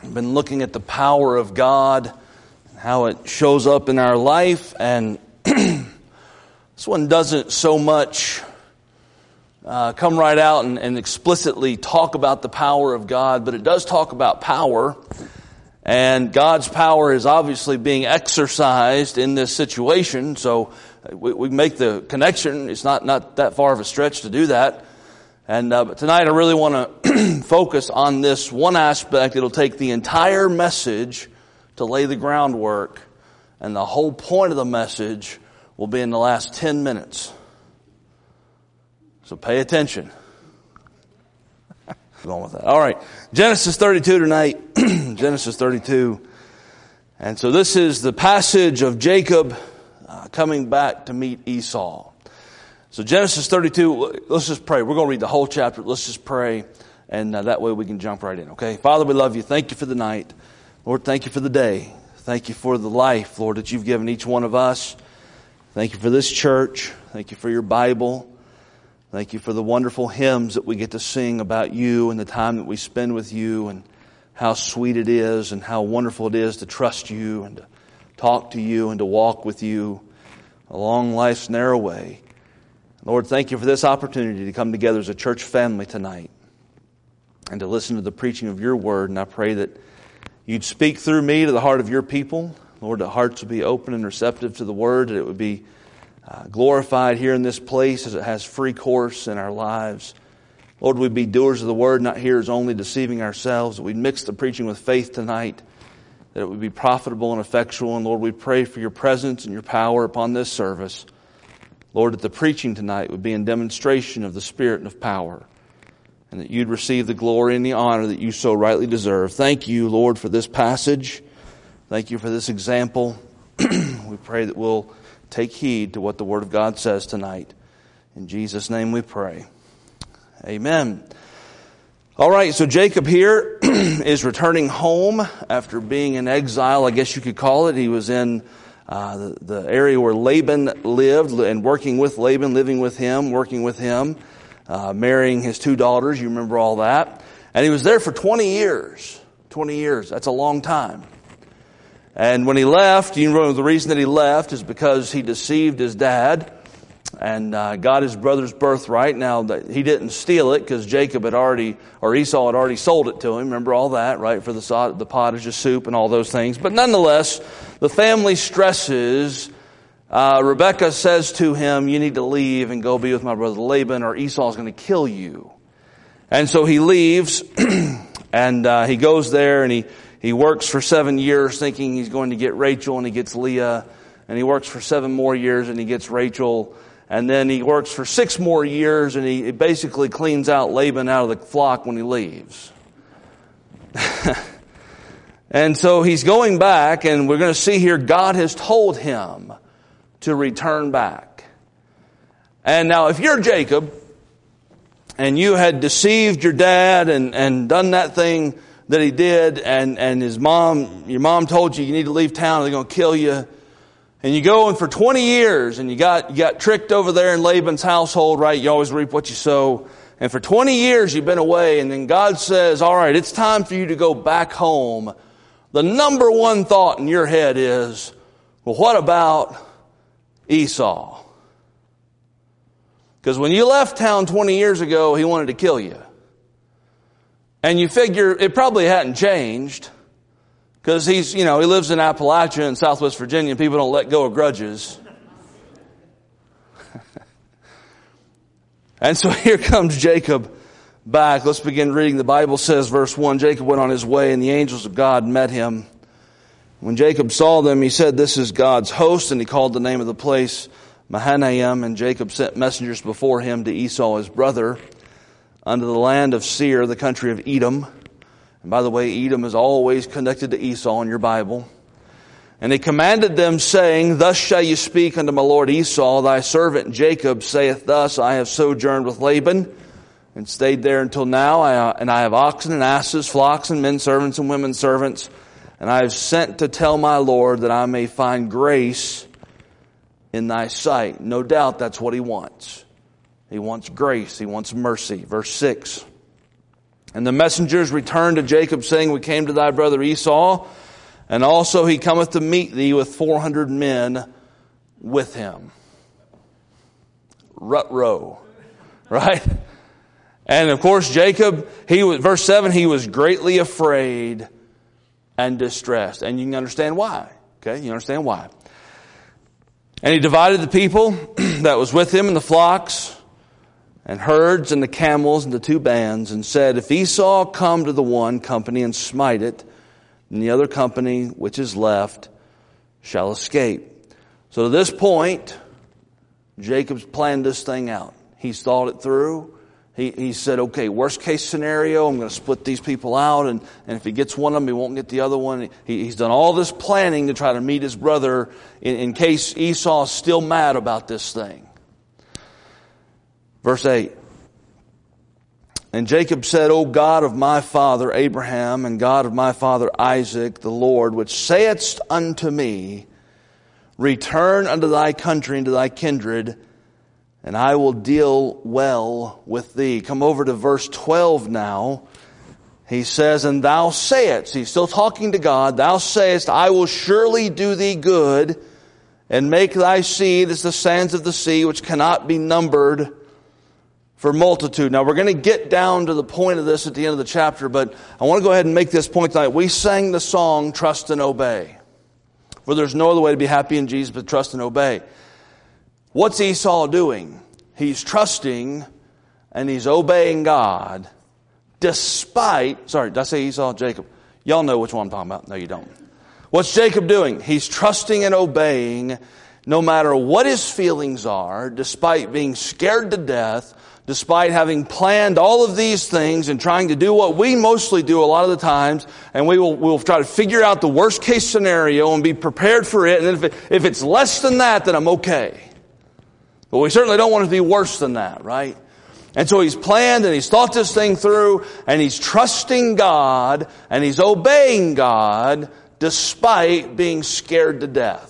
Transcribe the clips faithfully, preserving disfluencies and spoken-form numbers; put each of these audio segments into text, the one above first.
We've been looking at the power of God, how it shows up in our life, and this one doesn't so much uh, come right out and, and explicitly talk about the power of God, but it does talk about power, and God's power is obviously being exercised in this situation, so we, we make the connection. It's not, not that far of a stretch to do that. And uh, but tonight I really want to focus on this one aspect. It'll take the entire message to lay the groundwork, and the whole point of the message will be in the last ten minutes. So pay attention. Going with that. All right, Genesis thirty-two tonight. Genesis thirty-two, and so this is the passage of Jacob uh, coming back to meet Esau. So Genesis thirty-two, let's just pray. We're going to read the whole chapter. Let's just pray, and uh, that way we can jump right in, okay? Father, we love you. Thank you for the night. Lord, thank you for the day. Thank you for the life, Lord, that you've given each one of us. Thank you for this church. Thank you for your Bible. Thank you for the wonderful hymns that we get to sing about you and the time that we spend with you, and how sweet it is and how wonderful it is to trust you and to talk to you and to walk with you along life's narrow way. Lord, thank you for this opportunity to come together as a church family tonight and to listen to the preaching of your word. And I pray that you'd speak through me to the heart of your people. Lord, that hearts would be open and receptive to the word, that it would be uh, glorified here in this place as it has free course in our lives. Lord, we'd be doers of the word, not hearers only, deceiving ourselves. That we'd mix the preaching with faith tonight, that it would be profitable and effectual. And Lord, we pray for your presence and your power upon this service. Lord, that the preaching tonight would be in demonstration of the Spirit and of power, and that you'd receive the glory and the honor that you so rightly deserve. Thank you, Lord, for this passage. Thank you for this example. We pray that we'll take heed to what the Word of God says tonight. In Jesus' name we pray. Amen. All right, so Jacob here is returning home after being in exile, I guess you could call it. He was in Uh, the, the area where Laban lived, and working with Laban, living with him, working with him, uh, marrying his two daughters. You remember all that. And he was there for twenty years. twenty years. That's a long time. And when he left, you know, the reason that he left is because he deceived his dad and uh, got his brother's birthright. Now, that he didn't steal it because Jacob had already, or Esau had already sold it to him. Remember all that, right? For the, sod, the pottage of soup and all those things. But nonetheless, the family stresses. Uh, Rebekah says to him, you need to leave and go be with my brother Laban, or Esau's going to kill you. And so he leaves, and uh, he goes there, and he, he works for seven years thinking he's going to get Rachel, and he gets Leah. And he works for seven more years, and he gets Rachel. And then he works for six more years, and he basically cleans out Laban out of the flock when he leaves. And so he's going back, and we're going to see here God has told him to return back. And now if you're Jacob, and you had deceived your dad and, and done that thing that he did, and, and his mom, your mom told you you need to leave town or they're going to kill you, and you go and for twenty years, and you got, you got tricked over there in Laban's household, right? You always reap what you sow. And for twenty years you've been away, and then God says, all right, it's time for you to go back home. The number one thought in your head is, well, what about Esau? Because when you left town twenty years ago, he wanted to kill you. And you figure it probably hadn't changed. Because he's, you know, he lives in Appalachia in Southwest Virginia, and people don't let go of grudges. And so here comes Jacob back. Let's begin reading. The Bible says, verse one, Jacob went on his way, and the angels of God met him. When Jacob saw them, he said, this is God's host, and he called the name of the place Mahanaim. And Jacob sent messengers before him to Esau his brother, unto the land of Seir, the country of Edom. And by the way, Edom is always connected to Esau in your Bible. And he commanded them, saying, thus shall you speak unto my lord Esau, thy servant Jacob saith thus, I have sojourned with Laban, and stayed there until now, and I have oxen and asses, flocks and men servants and women servants, and I have sent to tell my Lord that I may find grace in thy sight. No doubt that's what he wants. He wants grace. He wants mercy. Verse six. And the messengers returned to Jacob, saying, we came to thy brother Esau, and also he cometh to meet thee with four hundred men with him. Rut-row. Right? And of course, Jacob, he was, verse seven, he was greatly afraid and distressed. And you can understand why. Okay, you understand why. And he divided the people that was with him in the flocks and herds and the camels into two bands, and said, if Esau come to the one company and smite it, then the other company which is left shall escape. So to this point, Jacob's planned this thing out. He's thought it through. He, he said, okay, worst case scenario, I'm going to split these people out, and, and if he gets one of them, he won't get the other one. He, he's done all this planning to try to meet his brother in, in case Esau's still mad about this thing. Verse eight. And Jacob said, O God of my father Abraham, and God of my father Isaac, the Lord, which saidst unto me, return unto thy country and to thy kindred, and I will deal well with thee. Come over to verse twelve now. He says, and thou sayest, he's still talking to God, thou sayest, I will surely do thee good, and make thy seed as the sands of the sea, which cannot be numbered for multitude. Now we're going to get down to the point of this at the end of the chapter, but I want to go ahead and make this point tonight. We sang the song, Trust and Obey. For there's no other way to be happy in Jesus but trust and obey. What's Esau doing? He's trusting and he's obeying God despite, sorry, did I say Esau? Jacob. Y'all know which one I'm talking about. No, you don't. What's Jacob doing? He's trusting and obeying no matter what his feelings are, despite being scared to death, despite having planned all of these things and trying to do what we mostly do a lot of the times, and we will we'll try to figure out the worst case scenario and be prepared for it. And if, it, if it's less than that, then I'm okay. But we certainly don't want it to be worse than that, right? And so he's planned and he's thought this thing through, and he's trusting God and he's obeying God despite being scared to death.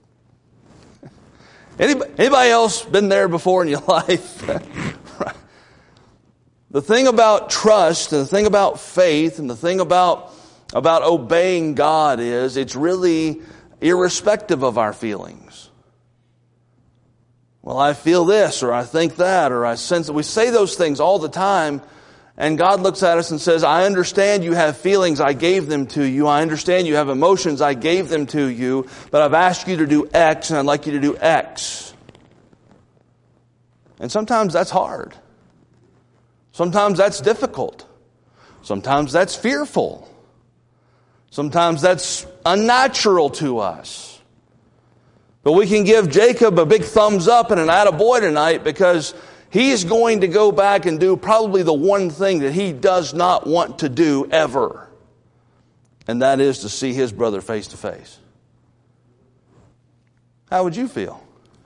Anybody, anybody else been there before in your life? The thing about trust and the thing about faith and the thing about, about obeying God is it's really irrespective of our feelings. Well, I feel this, or I think that, or I sense that. We say those things all the time, and God looks at us and says, I understand you have feelings, I gave them to you. I understand you have emotions, I gave them to you, but I've asked you to do X, and I'd like you to do X. And sometimes that's hard. Sometimes that's difficult. Sometimes that's fearful. Sometimes that's unnatural to us. But we can give Jacob a big thumbs up and an attaboy tonight, because he's going to go back and do probably the one thing that he does not want to do ever. And that is to see his brother face to face. How would you feel?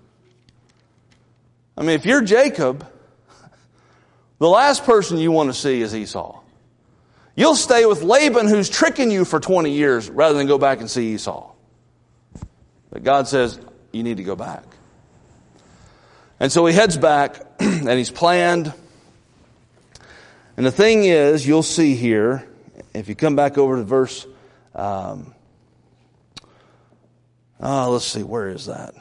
I mean, if you're Jacob, the last person you want to see is Esau. You'll stay with Laban, who's tricking you for twenty years, rather than go back and see Esau. But God says, you need to go back. And so he heads back, and he's planned. And the thing is, you'll see here, if you come back over to verse, um, oh, let's see, where is that?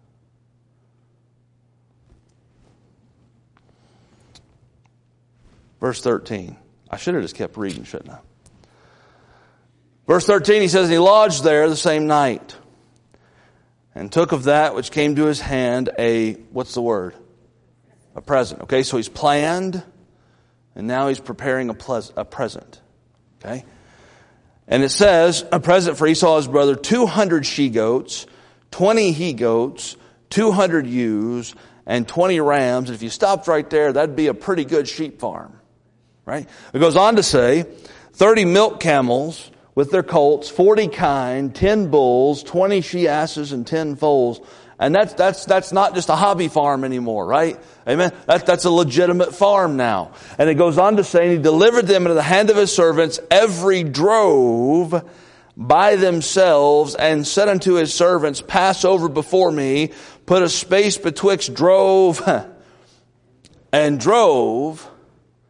Verse thirteen. I should have just kept reading, shouldn't I? Verse thirteen, he says, and he lodged there the same night, and took of that which came to his hand a, what's the word? A present. Okay, so he's planned, and now he's preparing a, pleas- a present. Okay? And it says, a present for Esau his brother, two hundred she-goats, twenty he-goats, two hundred ewes, and twenty rams. And if you stopped right there, that'd be a pretty good sheep farm. Right? It goes on to say, thirty milk camels with their colts, forty kine, ten bulls, twenty she-asses, and ten foals. And that's, that's, that's not just a hobby farm anymore, right? Amen? That, that's a legitimate farm now. And it goes on to say, and he delivered them into the hand of his servants, every drove by themselves, and said unto his servants, pass over before me, put a space betwixt drove and drove.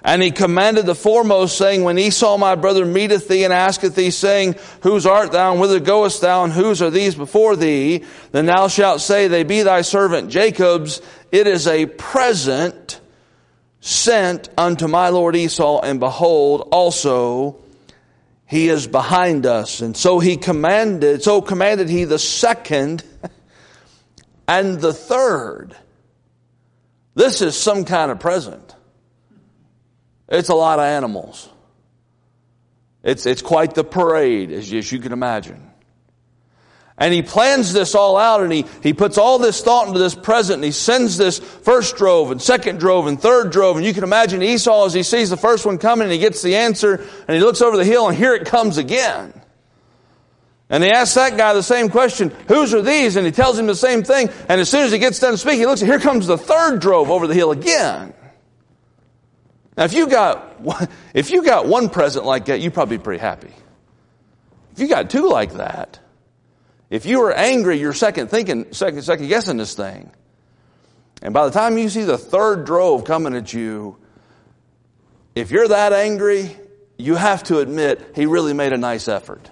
And he commanded the foremost, saying, when Esau my brother meeteth thee and asketh thee, saying, whose art thou, and whither goest thou, and whose are these before thee? Then thou shalt say, they be thy servant Jacob's. It is a present sent unto my lord Esau, and behold, also he is behind us. And so he commanded, so commanded he the second and the third. This is some kind of present. It's a lot of animals. It's, it's quite the parade, as you, as you can imagine. And he plans this all out, and he, he puts all this thought into this present, and he sends this first drove and second drove and third drove. And you can imagine Esau, as he sees the first one coming, and he gets the answer, and he looks over the hill, and here it comes again. And he asks that guy the same question, whose are these? And he tells him the same thing. And as soon as he gets done speaking, he looks, and here comes the third drove over the hill again. Now, if you got, if you got one present like that, you'd probably be pretty happy. If you got two like that, if you were angry, you're second thinking, second, second guessing this thing. And by the time you see the third drove coming at you, if you're that angry, you have to admit he really made a nice effort.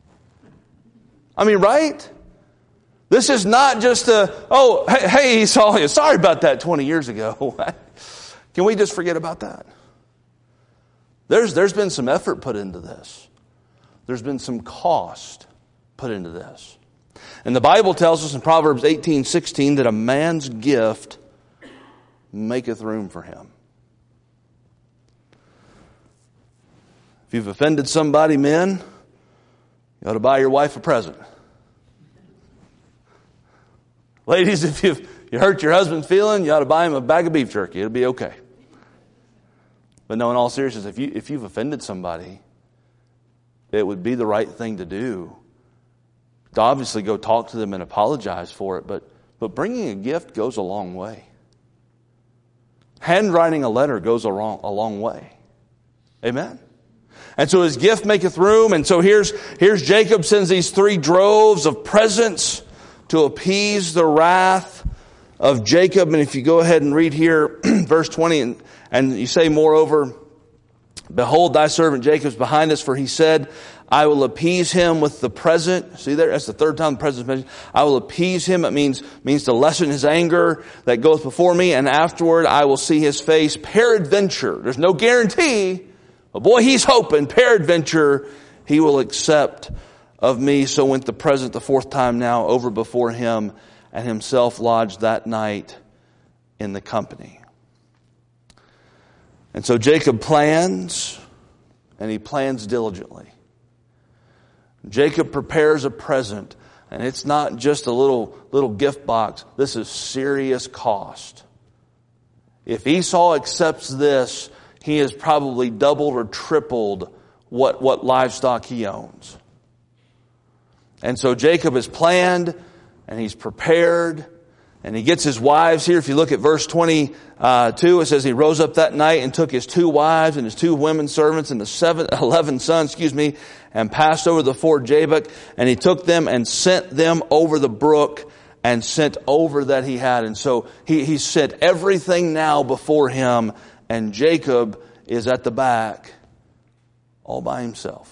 I mean, right? This is not just a, oh, hey, hey Esau, sorry about that twenty years ago. Can we just forget about that? There's, there's been some effort put into this. There's been some cost put into this. And the Bible tells us in Proverbs eighteen sixteen that a man's gift maketh room for him. If you've offended somebody, men, you ought to buy your wife a present. Ladies, if you've you hurt your husband's feeling, you ought to buy him a bag of beef jerky. It'll be okay. But no, in all seriousness, if you if you've offended somebody, it would be the right thing to do to obviously go talk to them and apologize for it. But but bringing a gift goes a long way. Handwriting a letter goes a long a long way. Amen. And so his gift maketh room. And so here's here's Jacob sends these three droves of presents to appease the wrath of Jacob. And if you go ahead and read here, verse twenty, and, and you say, moreover, behold, thy servant Jacob's behind us, for he said, I will appease him with the present. See there, that's the third time the present's mentioned. I will appease him. It means, means to lessen his anger that goeth before me, and afterward I will see his face. Peradventure, there's no guarantee, but boy, he's hoping, peradventure, he will accept of me. So went the present the fourth time now over before him, and himself lodged that night in the company. And so Jacob plans, and he plans diligently. Jacob prepares a present, and it's not just a little, little gift box. This is serious cost. If Esau accepts this, he has probably doubled or tripled what, what livestock he owns. And so Jacob has planned, and he's prepared, and he gets his wives here. If you look at verse twenty-two, it says he rose up that night and took his two wives and his two women servants and the seven, eleven sons, excuse me, and passed over the ford Jabbok. And he took them and sent them over the brook and sent over that he had. And so he, he sent everything now before him, and Jacob is at the back all by himself.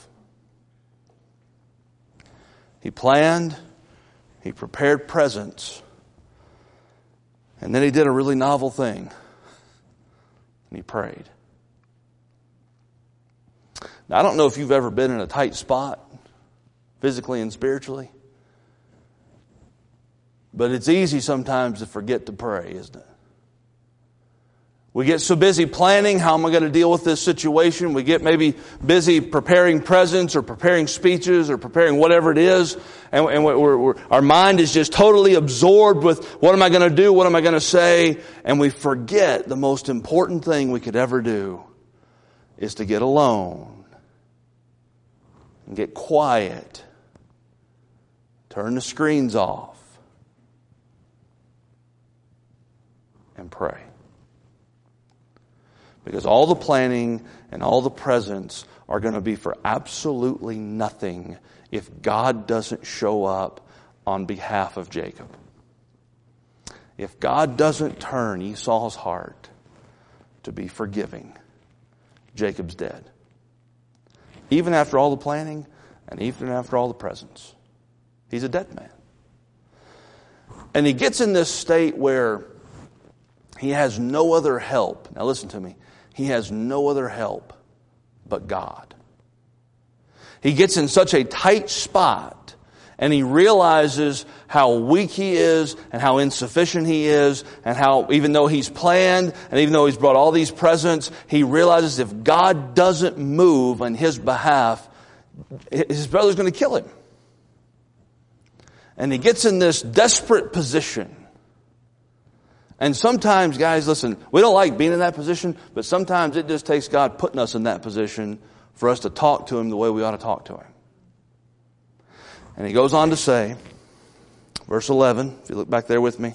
He planned, he prepared presents, and then he did a really novel thing. And he prayed. Now, I don't know if you've ever been in a tight spot, physically and spiritually. But it's easy sometimes to forget to pray, isn't it? We get so busy planning, how am I going to deal with this situation? We get maybe busy preparing presents or preparing speeches or preparing whatever it is. And, and we're, we're, our mind is just totally absorbed with what am I going to do? What am I going to say? And we forget the most important thing we could ever do is to get alone and get quiet. Turn the screens off and pray. Because all the planning and all the presents are going to be for absolutely nothing if God doesn't show up on behalf of Jacob. If God doesn't turn Esau's heart to be forgiving, Jacob's dead. Even after all the planning and even after all the presents, he's a dead man. And he gets in this state where he has no other help. Now listen to me. He has no other help but God. He gets in such a tight spot, and he realizes how weak he is and how insufficient he is, and how even though he's planned and even though he's brought all these presents, he realizes if God doesn't move on his behalf, his brother's going to kill him. And he gets in this desperate position. And sometimes, guys, listen, we don't like being in that position, but sometimes it just takes God putting us in that position for us to talk to him the way we ought to talk to him. And he goes on to say, verse eleven, if you look back there with me.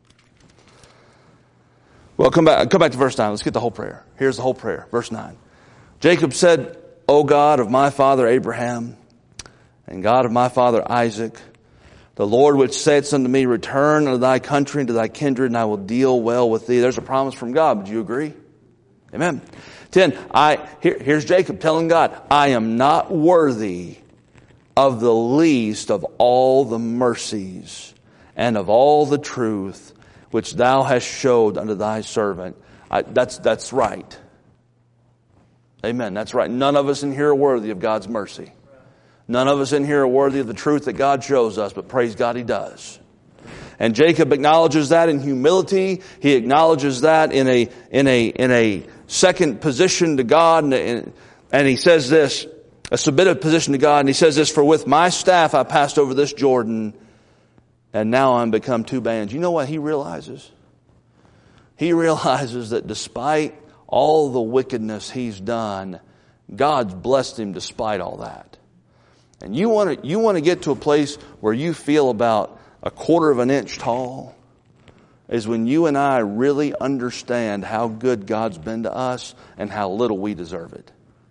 Well, come back, come back to verse nine. Let's get the whole prayer. Here's the whole prayer. Verse nine. Jacob said, O God of my father Abraham, and God of my father Isaac, the Lord which saidst unto me, return unto thy country and to thy kindred, and I will deal well with thee. There's a promise from God. Would you agree? Amen. Ten, I, here, here's Jacob telling God, I am not worthy of the least of all the mercies and of all the truth which thou hast showed unto thy servant. I, that's, that's right. Amen. That's right. None of us in here are worthy of God's mercy. None of us in here are worthy of the truth that God shows us, but praise God, he does. And Jacob acknowledges that in humility. He acknowledges that in a, in a, in a second position to God. And, and he says this, a submitted position to God. And he says this, for with my staff I passed over this Jordan, and now I'm become two bands. You know what he realizes? He realizes that despite all the wickedness he's done, God's blessed him despite all that. And you want to, you want to get to a place where you feel about a quarter of an inch tall, is when you and I really understand how good God's been to us and how little we deserve it.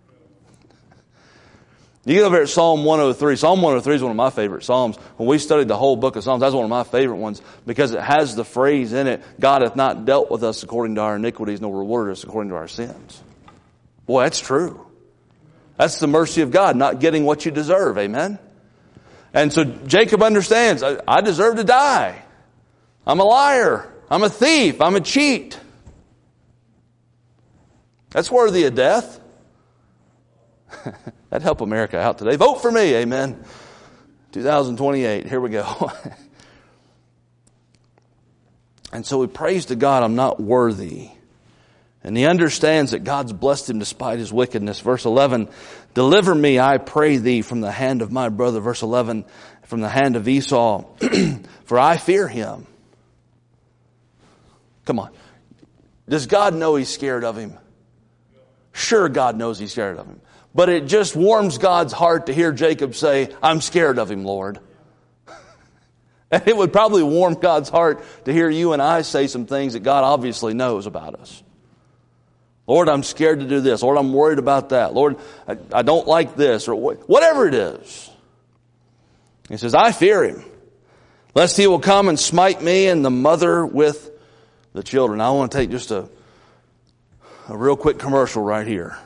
You get over at Psalm one oh three. Psalm one oh three is one of my favorite Psalms. When we studied the whole book of Psalms, that's one of my favorite ones because it has the phrase in it, God hath not dealt with us according to our iniquities, nor rewarded us according to our sins. Boy, that's true. That's the mercy of God, not getting what you deserve. Amen? And so Jacob understands, I, I deserve to die. I'm a liar. I'm a thief. I'm a cheat. That's worthy of death. That'd help America out today. Vote for me. Amen. twenty twenty-eight. Here we go. And so he prays to God, I'm not worthy. And he understands that God's blessed him despite his wickedness. Verse eleven, deliver me, I pray thee, from the hand of my brother. Verse eleven, from the hand of Esau, for I fear him. Come on. Does God know he's scared of him? Sure, God knows he's scared of him. But it just warms God's heart to hear Jacob say, I'm scared of him, Lord. And it would probably warm God's heart to hear you and I say some things that God obviously knows about us. Lord, I'm scared to do this. Lord, I'm worried about that. Lord, I, I don't like this, or whatever it is. He says, I fear him, lest he will come and smite me and the mother with the children. I want to take just a, a real quick commercial right here.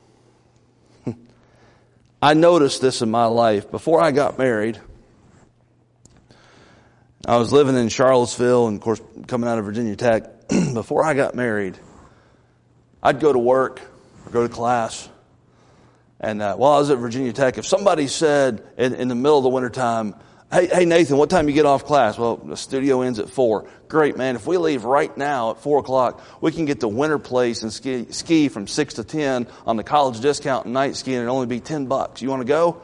I noticed this in my life. Before I got married, I was living in Charlottesville and, of course, coming out of Virginia Tech. Before I got married, I'd go to work or go to class. And uh, while I was at Virginia Tech, if somebody said in, in the middle of the wintertime, hey, hey, Nathan, what time you get off class? Well, the studio ends at four. Great, man. If we leave right now at four o'clock, we can get to Winter Place and ski, ski from six to ten on the college discount and night skiing, and it'll only be ten bucks. You want to go?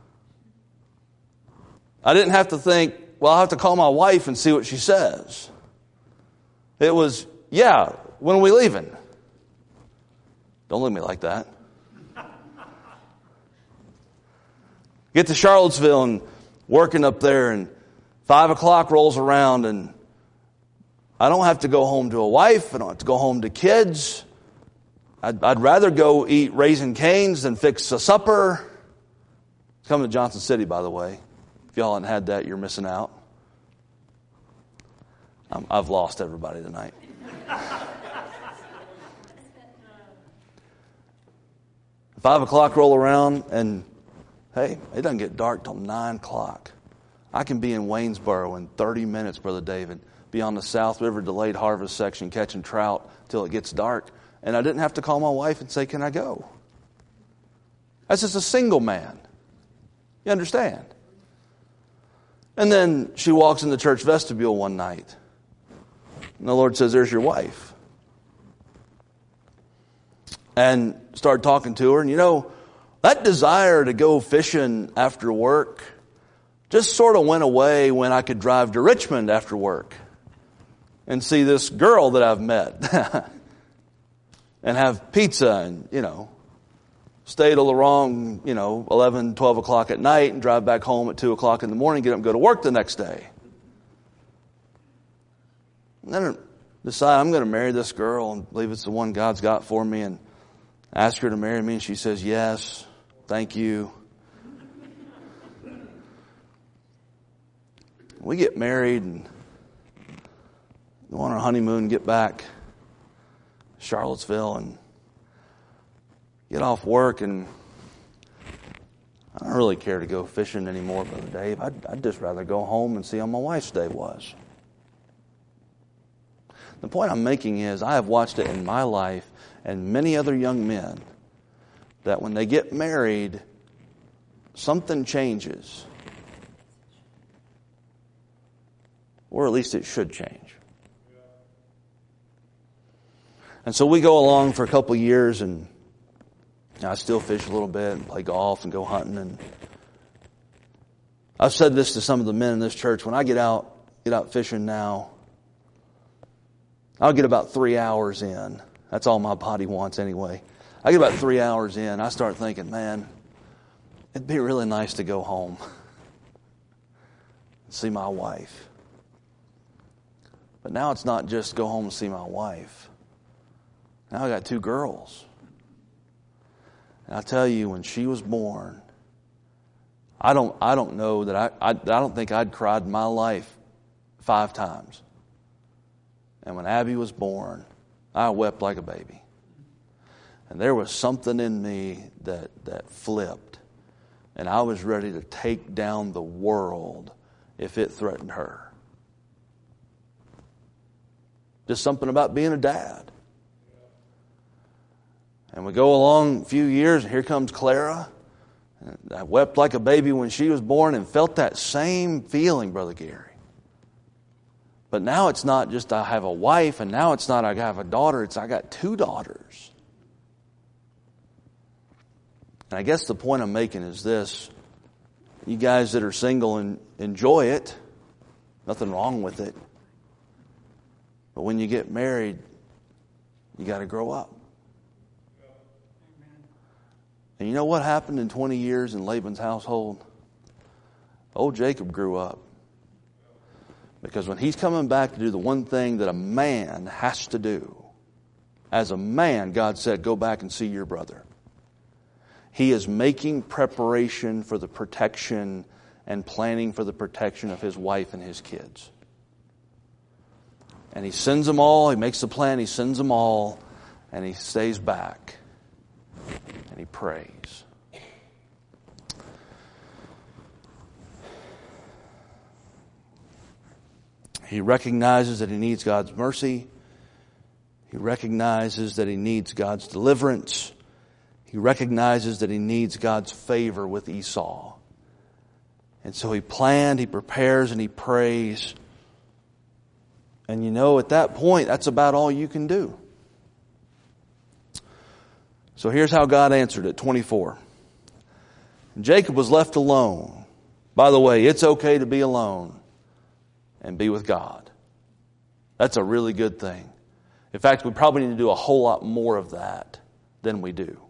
I didn't have to think, well, I'll have to call my wife and see what she says. It was, yeah, when are we leaving? Don't look at me like that. Get to Charlottesville and working up there, and five o'clock rolls around, and I don't have to go home to a wife. I don't have to go home to kids. I'd, I'd rather go eat Raising Cane's than fix a supper. It's coming to Johnson City, by the way. If y'all haven't had that, you're missing out. I'm, I've lost everybody tonight. Five o'clock roll around, and hey, it doesn't get dark till nine o'clock. I can be in Waynesboro in thirty minutes, Brother David, be on the South River delayed harvest section catching trout till it gets dark, and I didn't have to call my wife and say, can I go? That's just a single man. You understand? And then she walks in the church vestibule one night, and the Lord says, there's your wife. And started talking to her, and you know, that desire to go fishing after work just sort of went away when I could drive to Richmond after work and see this girl that I've met and have pizza and, you know, stay till the wrong, you know, eleven, twelve o'clock at night and drive back home at two o'clock in the morning, get up and go to work the next day. And then I decide I'm going to marry this girl and believe it's the one God's got for me, and ask her to marry me, and she says, yes, thank you. We get married and go on our honeymoon, get back to Charlottesville, and get off work, and I don't really care to go fishing anymore, Brother Dave. I'd, I'd just rather go home and see how my wife's day was. The point I'm making is I have watched it in my life and many other young men that when they get married, something changes. Or at least it should change. And so we go along for a couple of years, and I still fish a little bit and play golf and go hunting. And I've said this to some of the men in this church. When I get out, get out fishing now, I'll get about three hours in. That's all my body wants anyway. I get about three hours in. I start thinking, man, it'd be really nice to go home and see my wife. But now it's not just go home and see my wife. Now I got two girls. And I tell you, when she was born, I don't I don't know that I, I I don't think I'd cried in my life five times. And when Abby was born, I wept like a baby. And there was something in me that that flipped. And I was ready to take down the world if it threatened her. Just something about being a dad. And we go along a few years, and here comes Clara. And I wept like a baby when she was born and felt that same feeling, Brother Gary. But now it's not just I have a wife, and now it's not I have a daughter, it's I got two daughters. And I guess the point I'm making is this. You guys that are single, and enjoy it. Nothing wrong with it. But when you get married, you got to grow up. And you know what happened in twenty years in Laban's household? Old Jacob grew up. Because when he's coming back to do the one thing that a man has to do, as a man, God said, go back and see your brother. He is making preparation for the protection and planning for the protection of his wife and his kids. And he sends them all, he makes the plan, he sends them all, and he stays back. And he prays. He recognizes that he needs God's mercy. He recognizes that he needs God's deliverance. He recognizes that he needs God's favor with Esau. And so he planned, he prepares, and he prays. And you know, at that point, that's about all you can do. So here's how God answered it, twenty-four. Jacob was left alone. By the way, it's okay to be alone and be with God. That's a really good thing. In fact, we probably need to do a whole lot more of that than we do.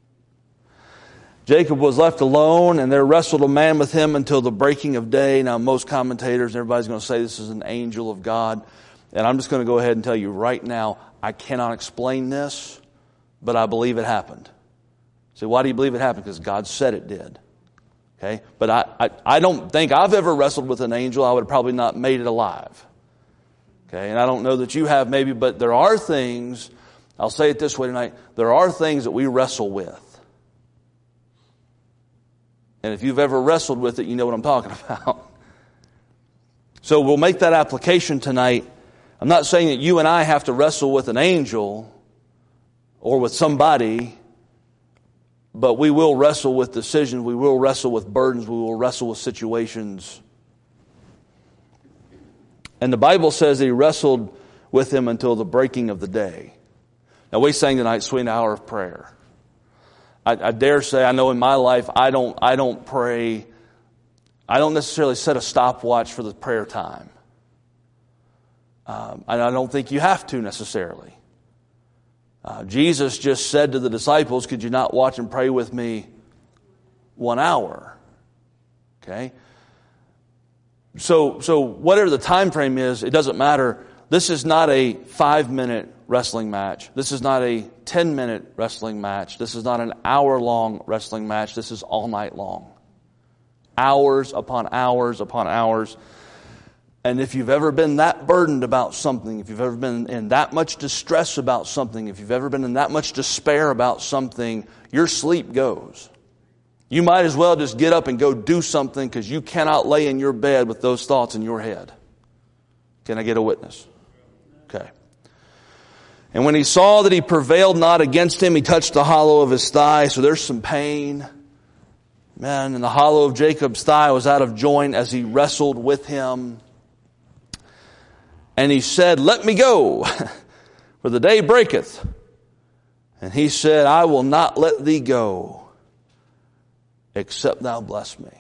Jacob was left alone, and there wrestled a man with him until the breaking of day. Now, most commentators, everybody's going to say this is an angel of God. And I'm just going to go ahead and tell you right now, I cannot explain this, but I believe it happened. So why do you believe it happened? Because God said it did. Okay? But I, I, I don't think I've ever wrestled with an angel. I would have probably not made it alive. Okay? And I don't know that you have maybe, but there are things, I'll say it this way tonight, there are things that we wrestle with. And if you've ever wrestled with it, you know what I'm talking about. So we'll make that application tonight. I'm not saying that you and I have to wrestle with an angel or with somebody, but we will wrestle with decisions. We will wrestle with burdens. We will wrestle with situations. And the Bible says that he wrestled with him until the breaking of the day. Now we sang tonight, Sweet Hour of Prayer. I, I dare say, I know in my life, I don't, I don't pray, I don't necessarily set a stopwatch for the prayer time. Um, and I don't think you have to necessarily. Uh, Jesus just said to the disciples, could you not watch and pray with me one hour? Okay? So, so whatever the time frame is, it doesn't matter. This is not a five-minute wrestling match. This is not a ten-minute wrestling match. This is not an hour-long wrestling match. This is all night long. Hours upon hours upon hours. And if you've ever been that burdened about something, if you've ever been in that much distress about something, if you've ever been in that much despair about something, your sleep goes. You might as well just get up and go do something because you cannot lay in your bed with those thoughts in your head. Can I get a witness? Okay. And when he saw that he prevailed not against him, he touched the hollow of his thigh. So there's some pain. Man, and the hollow of Jacob's thigh was out of joint as he wrestled with him. And he said, let me go, for the day breaketh. And he said, I will not let thee go, except thou bless me.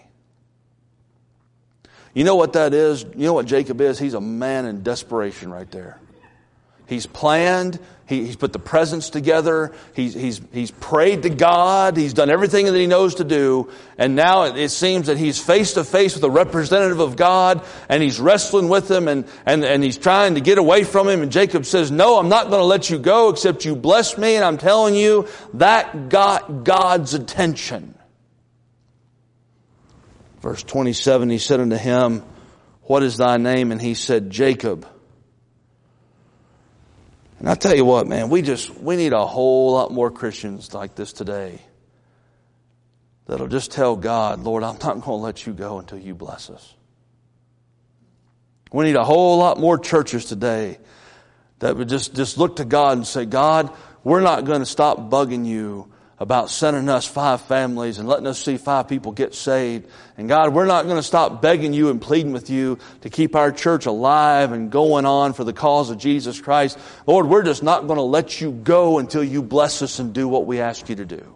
You know what that is? You know what Jacob is? He's a man in desperation right there. He's planned. He, he's put the presents together. He's, he's, he's prayed to God. He's done everything that he knows to do. And now it, it seems that he's face to face with a representative of God, and he's wrestling with him, and, and, and he's trying to get away from him. And Jacob says, no, I'm not going to let you go except you bless me. And I'm telling you, that got God's attention. Verse twenty-seven, he said unto him, what is thy name? And he said, Jacob. And I tell you what, man, we just, we need a whole lot more Christians like this today that'll just tell God, Lord, I'm not going to let you go until you bless us. We need a whole lot more churches today that would just, just look to God and say, God, we're not going to stop bugging you about sending us five families and letting us see five people get saved. And God, we're not going to stop begging you and pleading with you to keep our church alive and going on for the cause of Jesus Christ. Lord, we're just not going to let you go until you bless us and do what we ask you to do.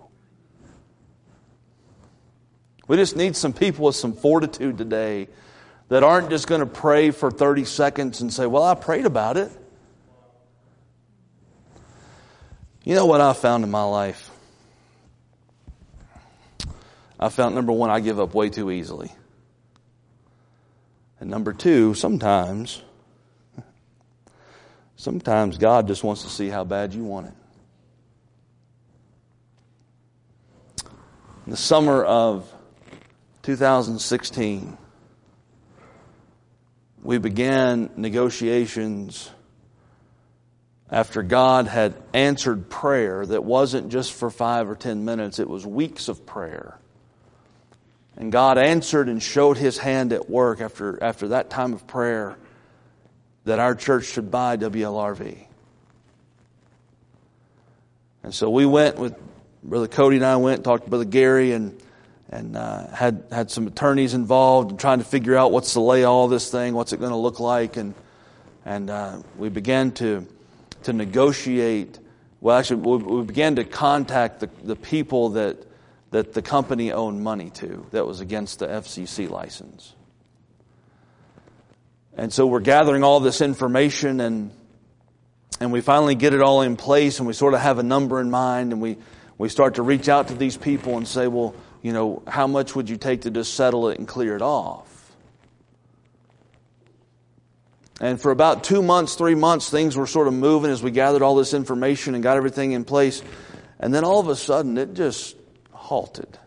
We just need some people with some fortitude today that aren't just going to pray for thirty seconds and say, well, I prayed about it. You know what I found in my life? I found, number one, I give up way too easily. And number two, sometimes, sometimes God just wants to see how bad you want it. In the summer of two thousand sixteen, we began negotiations after God had answered prayer that wasn't just for five or ten minutes, it was weeks of prayer. And God answered and showed His hand at work after, after that time of prayer that our church should buy W L R V. And so we went with Brother Cody and I went and talked to Brother Gary and and uh, had had some attorneys involved and trying to figure out what's the lay of all this thing, what's it going to look like, and and uh, we began to to negotiate. Well, actually, we, we began to contact the the people that. that the company owed money to that was against the F C C license. And so we're gathering all this information and and we finally get it all in place and we sort of have a number in mind and we, we start to reach out to these people and say, well, you know, how much would you take to just settle it and clear it off? And for about two months, three months, things were sort of moving as we gathered all this information and got everything in place. And then all of a sudden it just halted.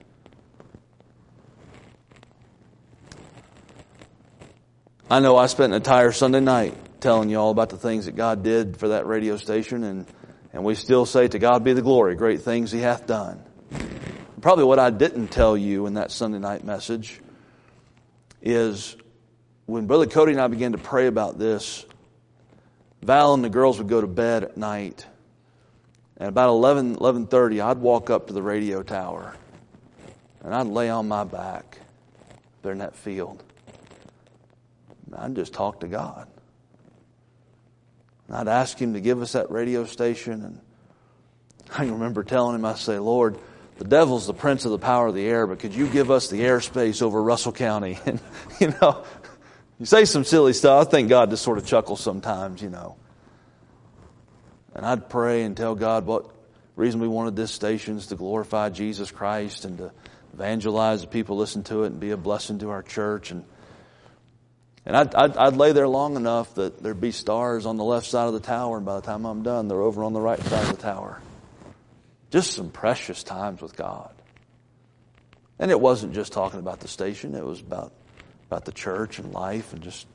I know I spent an entire Sunday night telling you all about the things that God did for that radio station, and, and we still say, to God be the glory, great things He hath done. Probably what I didn't tell you in that Sunday night message is when Brother Cody and I began to pray about this, Val and the girls would go to bed at night. And about eleven, eleven thirty, I'd walk up to the radio tower. And I'd lay on my back there in that field. And I'd just talk to God. And I'd ask Him to give us that radio station. And I remember telling Him, I say, Lord, the devil's the prince of the power of the air, but could you give us the airspace over Russell County? And, you know, you say some silly stuff. I think God just sort of chuckles sometimes, you know. And I'd pray and tell God what reason we wanted this station is to glorify Jesus Christ and to evangelize the people, listen to it, and be a blessing to our church. And and I'd, I'd, I'd lay there long enough that there'd be stars on the left side of the tower, and by the time I'm done, they're over on the right side of the tower. Just some precious times with God. And it wasn't just talking about the station. It was about, about the church and life and just...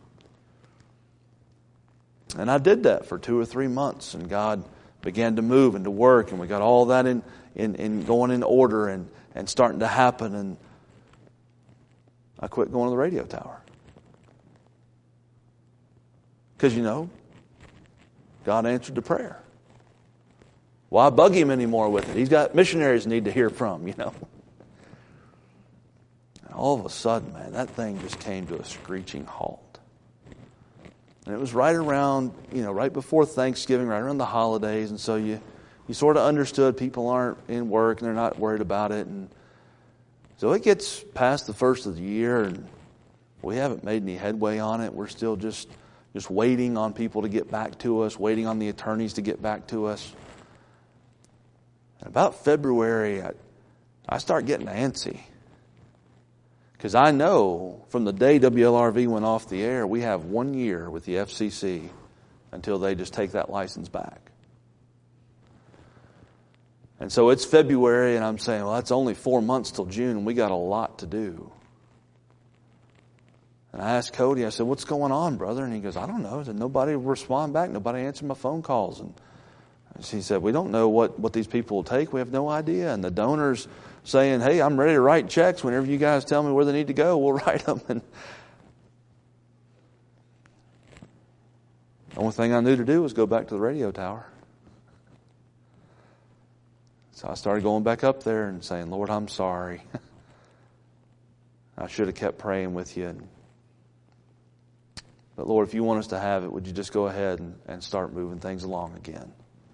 And I did that for two or three months. And God began to move and to work. And we got all that in, in, in going in order and, and starting to happen. And I quit going to the radio tower. Because, you know, God answered the prayer. Why bug Him anymore with it? He's got missionaries need to hear from, you know. And all of a sudden, man, that thing just came to a screeching halt. And it was right around, you know, right before Thanksgiving, right around the holidays. And so you, you sort of understood people aren't in work and they're not worried about it. And so it gets past the first of the year and we haven't made any headway on it. We're still just, just waiting on people to get back to us, waiting on the attorneys to get back to us. And about February, I, I start getting antsy. Because I know from the day W L R V went off the air, we have one year with the F C C until they just take that license back. And so it's February, and I'm saying, well, that's only four months till June, and we got a lot to do. And I asked Cody, I said, what's going on, brother? And he goes, I don't know. I said, nobody will respond back. Nobody answered my phone calls. And he said, we don't know what, what these people will take. We have no idea. And the donors saying, hey, I'm ready to write checks. Whenever you guys tell me where they need to go, we'll write them. And the only thing I knew to do was go back to the radio tower. So I started going back up there and saying, Lord, I'm sorry. I should have kept praying with you. But Lord, if you want us to have it, would you just go ahead and, and start moving things along again?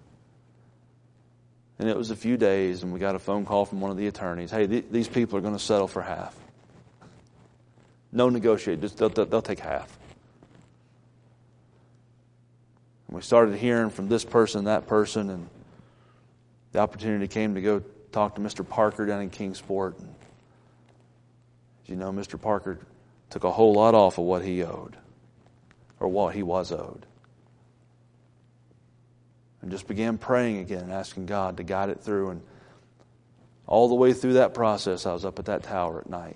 And it was a few days, and we got a phone call from one of the attorneys. Hey, th- these people are going to settle for half. No negotiate. Just they'll, they'll take half. And we started hearing from this person, that person, and the opportunity came to go talk to Mister Parker down in Kingsport. And as you know, Mister Parker took a whole lot off of what he owed, or what he was owed. And just began praying again and asking God to guide it through. And all the way through that process, I was up at that tower at night.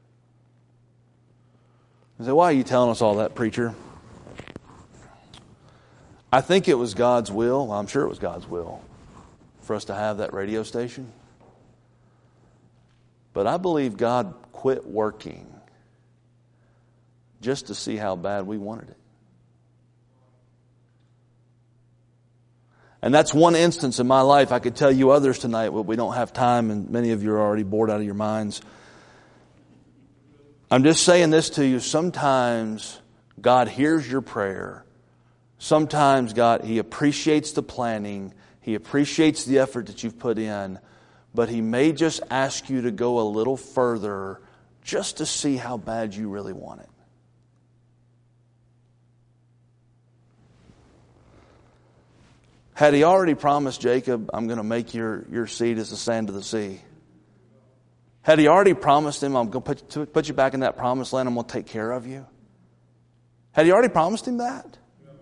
I said, why are you telling us all that, preacher? I think it was God's will. Well, I'm sure it was God's will for us to have that radio station. But I believe God quit working just to see how bad we wanted it. And that's one instance in my life. I could tell you others tonight, but we don't have time, and many of you are already bored out of your minds. I'm just saying this to you. Sometimes God hears your prayer. Sometimes God, He appreciates the planning. He appreciates the effort that you've put in. But He may just ask you to go a little further just to see how bad you really want it. Had He already promised Jacob, I'm going to make your, your seed as the sand of the sea. Had He already promised him, I'm going to put, put you back in that promised land, I'm going to take care of you. Had He already promised him that?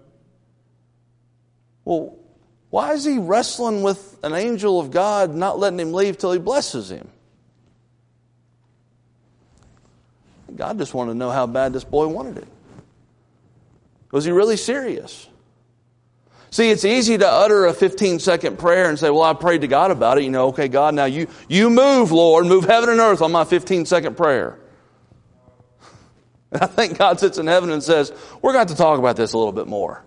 Well, why is he wrestling with an angel of God, not letting him leave till He blesses him? God just wanted to know how bad this boy wanted it. Was he really serious? See, it's easy to utter a fifteen second prayer and say, well, I prayed to God about it. You know, okay, God, now you, you move, Lord, move heaven and earth on my fifteen second prayer. And I think God sits in heaven and says, we're going to have to talk about this a little bit more.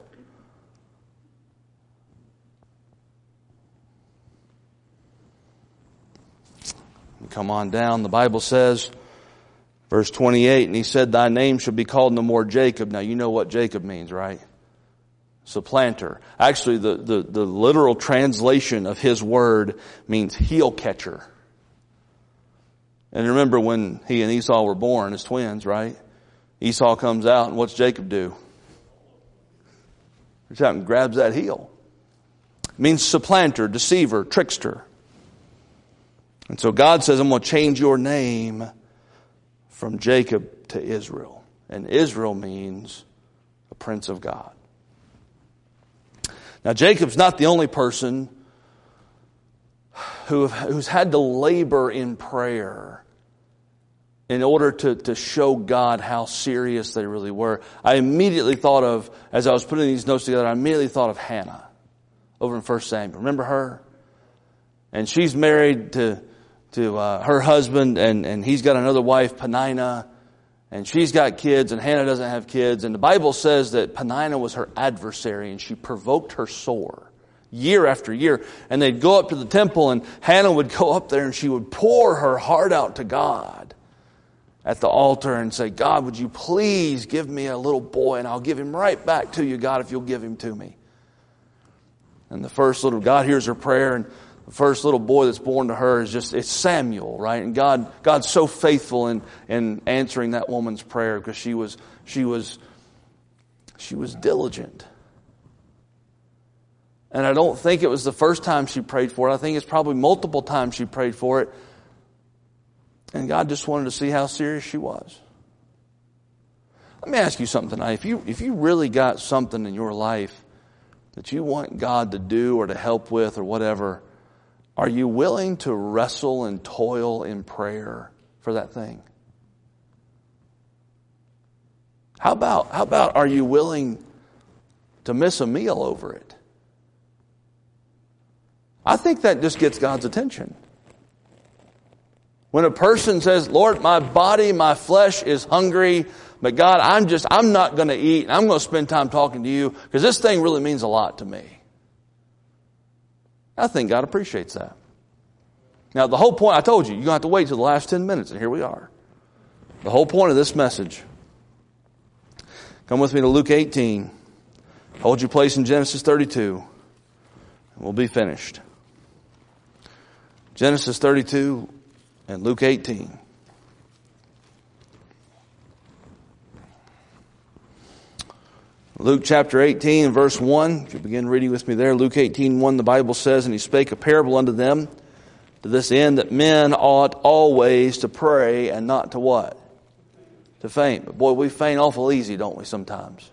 Come on down. The Bible says, verse twenty-eight, and he said, thy name shall be called no more Jacob. Now you know what Jacob means, right? Supplanter. Actually, the, the, the literal translation of his word means heel catcher. And remember when he and Esau were born as twins, right? Esau comes out, and what's Jacob do? Reaches out and grabs that heel. It means supplanter, deceiver, trickster. And so God says, I'm going to change your name from Jacob to Israel. And Israel means a prince of God. Now, Jacob's not the only person who, who's had to labor in prayer in order to, to show God how serious they really were. I immediately thought of, as I was putting these notes together, I immediately thought of Hannah over in First Samuel. Remember her? And she's married to, to uh, her husband, and, and he's got another wife, Peninnah. And she's got kids, and Hannah doesn't have kids. And the Bible says that Peninnah was her adversary, and she provoked her sore year after year. And they'd go up to the temple, and Hannah would go up there, and she would pour her heart out to God at the altar and say, God, would you please give me a little boy, and I'll give him right back to you, God, if you'll give him to me. And the first little, God hears her prayer, and the first little boy that's born to her is just, it's Samuel, right? And God, God's so faithful in, in answering that woman's prayer because she was, she was, she was diligent. And I don't think it was the first time she prayed for it. I think it's probably multiple times she prayed for it. And God just wanted to see how serious she was. Let me ask you something tonight. If you, if you really got something in your life that you want God to do or to help with or whatever, are you willing to wrestle and toil in prayer for that thing? How about, how about are you willing to miss a meal over it? I think that just gets God's attention. When a person says, Lord, my body, my flesh is hungry, but God, I'm just, I'm not going to eat, and I'm going to spend time talking to you because this thing really means a lot to me. I think God appreciates that. Now, the whole point, I told you, you're going to have to wait till the last ten minutes, and here we are. The whole point of this message. Come with me to Luke eighteen. Hold your place in Genesis thirty-two, and we'll be finished. Genesis thirty-two and Luke eighteen. Luke chapter eighteen, verse one. If you begin reading with me there, Luke eighteen, one, the Bible says, and he spake a parable unto them to this end that men ought always to pray and not to what? To faint. But boy, we faint awful easy, don't we, sometimes?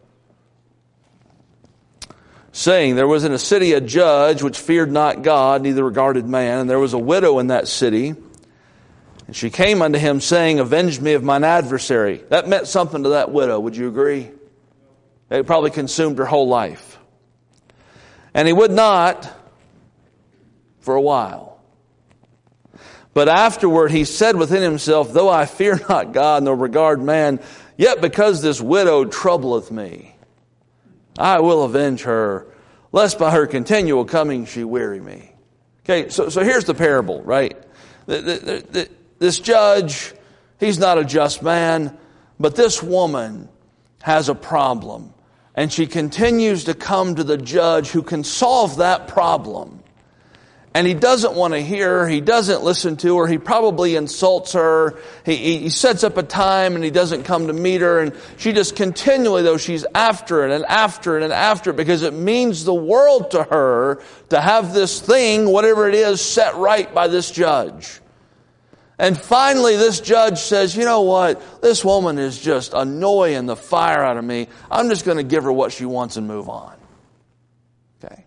Saying, there was in a city a judge which feared not God, neither regarded man, and there was a widow in that city. And she came unto him, saying, avenge me of mine adversary. That meant something to that widow, would you agree? It probably consumed her whole life. And he would not for a while. But afterward he said within himself, though I fear not God nor regard man, yet because this widow troubleth me, I will avenge her, lest by her continual coming she weary me. Okay, so, so here's the parable, right? The, the, the, this judge, he's not a just man, but this woman has a problem. And she continues to come to the judge who can solve that problem. And he doesn't want to hear her. He doesn't listen to her. He probably insults her. He, he sets up a time and he doesn't come to meet her. And she just continually, though, she's after it and after it and after it because it means the world to her to have this thing, whatever it is, set right by this judge. And finally, this judge says, you know what? This woman is just annoying the fire out of me. I'm just going to give her what she wants and move on. Okay.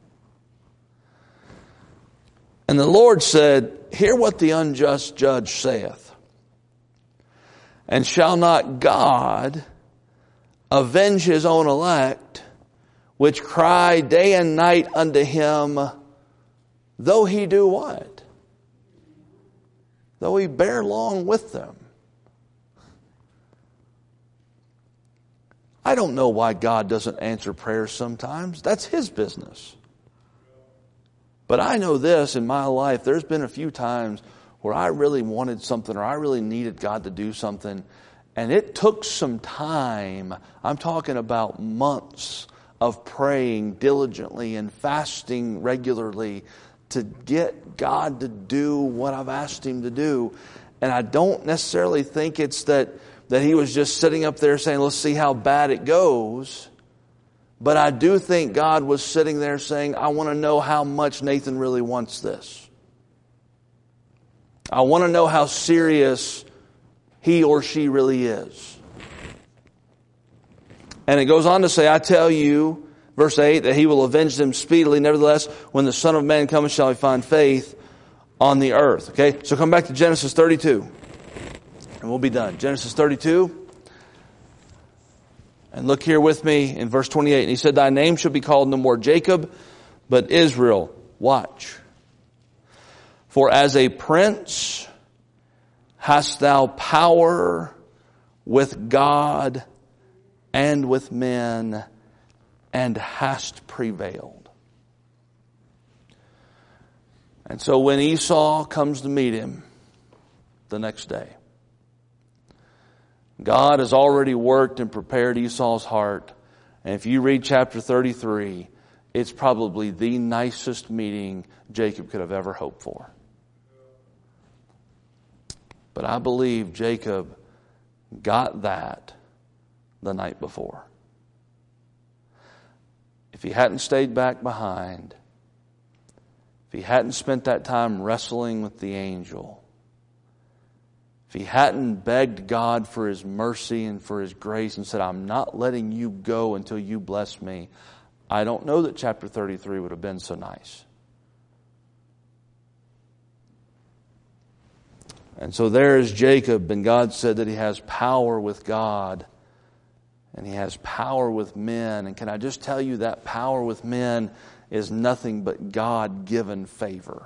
And the Lord said, hear what the unjust judge saith. And shall not God avenge his own elect, which cry day and night unto him, though he do what? Though he bear long with them. I don't know why God doesn't answer prayers sometimes. That's His business. But I know this in my life, there's been a few times where I really wanted something or I really needed God to do something, and it took some time. I'm talking about months of praying diligently and fasting regularly to get God to do what I've asked Him to do. And I don't necessarily think it's that, that He was just sitting up there saying, let's see how bad it goes. But I do think God was sitting there saying, I want to know how much Nathan really wants this. I want to know how serious he or she really is. And it goes on to say, I tell you, verse eight, that He will avenge them speedily. Nevertheless, when the Son of Man comes, shall He find faith on the earth. Okay, so come back to Genesis thirty-two. And we'll be done. Genesis thirty-two. And look here with me in verse twenty-eight. And He said, thy name shall be called no more Jacob, but Israel. Watch. For as a prince hast thou power with God and with men, and hast prevailed. And so when Esau comes to meet him the next day, God has already worked and prepared Esau's heart. And if you read chapter thirty-three, it's probably the nicest meeting Jacob could have ever hoped for. But I believe Jacob got that the night before. If he hadn't stayed back behind, if he hadn't spent that time wrestling with the angel, if he hadn't begged God for His mercy and for His grace and said, I'm not letting you go until you bless me, I don't know that chapter thirty-three would have been so nice. And so there is Jacob, and God said that he has power with God, and he has power with men. And can I just tell you that power with men is nothing but God-given favor.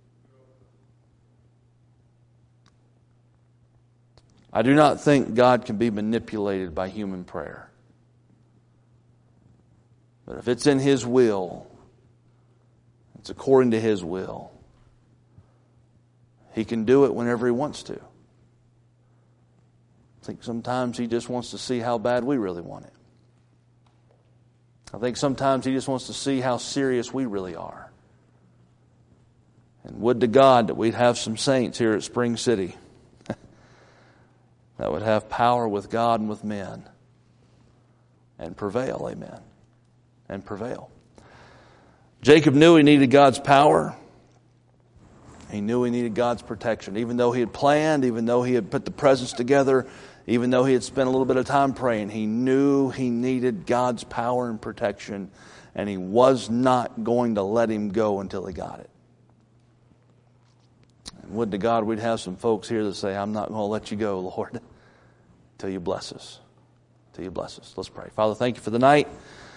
I do not think God can be manipulated by human prayer. But if it's in His will, it's according to His will. He can do it whenever He wants to. I think sometimes He just wants to see how bad we really want it. I think sometimes He just wants to see how serious we really are. And would to God that we'd have some saints here at Spring City that would have power with God and with men and prevail, amen, and prevail. Jacob knew he needed God's power. He knew he needed God's protection. Even though he had planned, even though he had put the presents together, even though he had spent a little bit of time praying, he knew he needed God's power and protection, and he was not going to let him go until he got it. And would to God we'd have some folks here that say, I'm not going to let you go, Lord, till you bless us. Till you bless us. Let's pray. Father, thank you for the night.